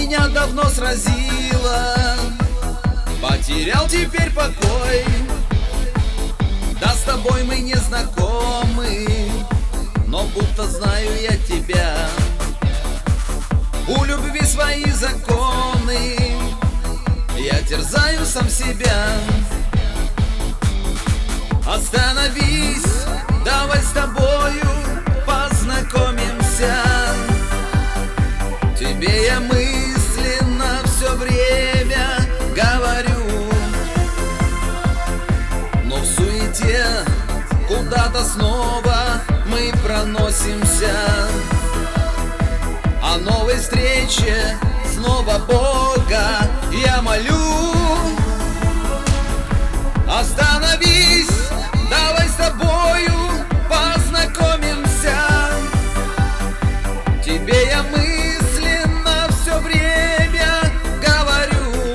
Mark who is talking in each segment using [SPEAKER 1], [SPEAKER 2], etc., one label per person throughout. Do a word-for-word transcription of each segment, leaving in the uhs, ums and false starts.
[SPEAKER 1] меня давно сразило. Потерял теперь покой. Да с тобой мы не знакомы, но будто знаю я тебя. У любви свои законы, я терзаю сам себя. Остановись, давай с тобою познакомимся. Тебе я мысленно все время говорю, но в суете куда-то снова мы проносимся. О новой встрече снова Бога я молю. Остановись, давай с тобою познакомимся. Тебе я мысленно все время говорю,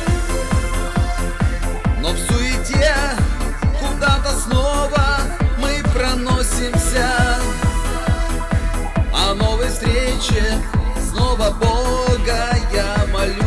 [SPEAKER 1] но в суете куда-то снова мы проносимся. О новой встрече снова Бога я молю.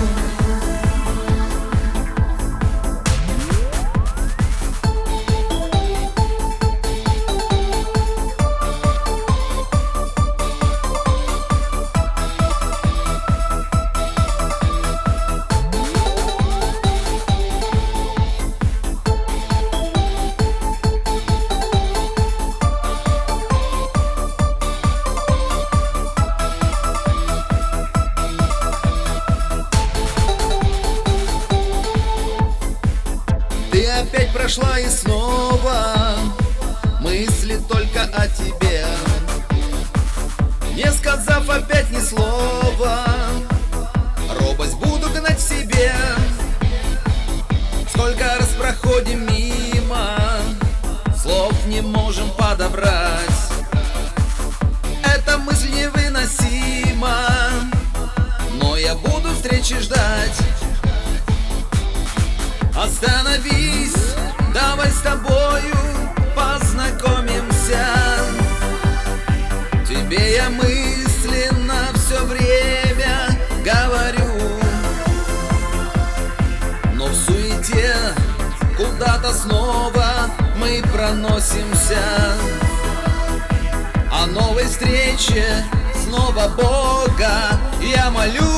[SPEAKER 1] Ты опять прошла и снова мысли только о тебе, не сказав опять ни слова. Робость буду гнать в себе. Сколько раз проходим мимо, слов не можем подобрать. Эта мысль невыносима, но я буду встречи ждать. Остановись, давай с тобою познакомимся. Тебе я мысленно все время говорю, но в суете куда-то снова мы проносимся. О новой встрече снова Бога я молю.